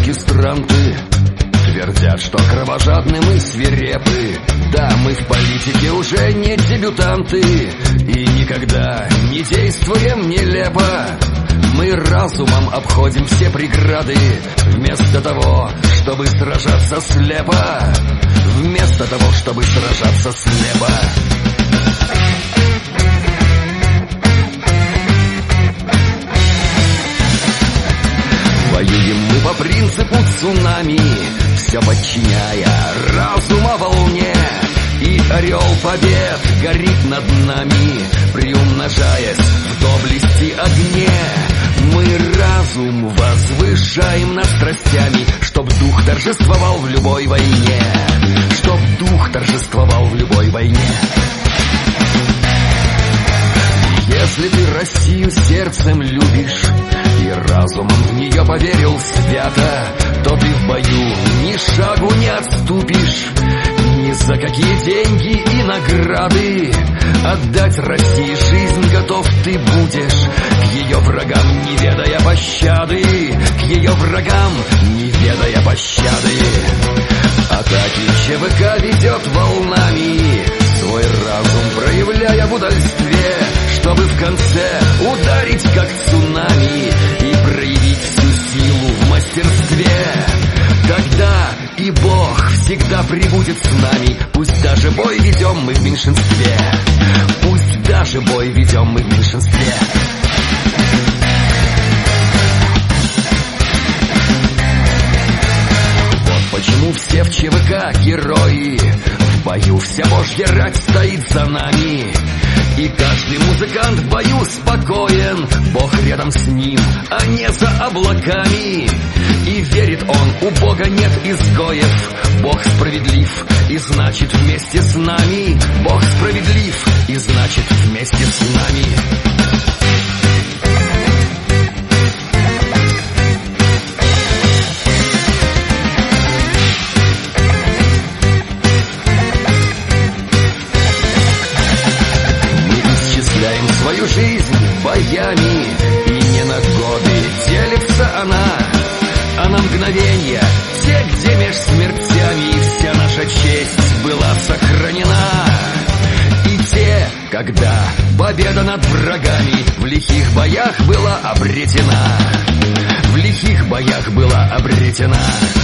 оркестранты твердят, что кровожадны мы свирепы. Да, мы в политике уже не дебютанты и никогда не действуем нелепо. Мы разумом обходим все преграды, вместо того, чтобы сражаться слепо. Вместо того, чтобы сражаться слепо. Воюем мы по принципу цунами, все подчиняя разума волне. И орел побед горит над нами, приумножаясь в доблести огне. Мы разум возвышаем над страстями, чтоб дух торжествовал в любой войне. Чтоб дух торжествовал в любой войне. Если ты Россию сердцем любишь и разумом в нее поверил свято, то ты в бою ни шагу не отступишь, ни за какие деньги и награды. Отдать России жизнь готов ты будешь, к ее врагам не ведая пощады, к ее врагам не ведая пощады. Атаки ЧВК ведет волнами, свой разум проявляя в удальстве, чтобы в конце ударить как цунами и проявить всю силу в мастерстве. Тогда и Бог всегда прибудет с нами, пусть даже бой ведем мы в меньшинстве. Пусть даже бой ведем мы в меньшинстве. Вот почему все в ЧВК герои, в бою вся Божья рать стоит за нами. И каждый музыкант в бою спокоен, Бог рядом с ним, а не за облаками. И верит он, у Бога нет изгоев, Бог справедлив, и значит вместе с нами. Бог справедлив, и значит вместе с нами. Свою жизнь боями, и не на годы делится она, а на мгновенья, те, где меж смертями вся наша честь была сохранена. И те, когда победа над врагами в лихих боях была обретена, в лихих боях была обретена.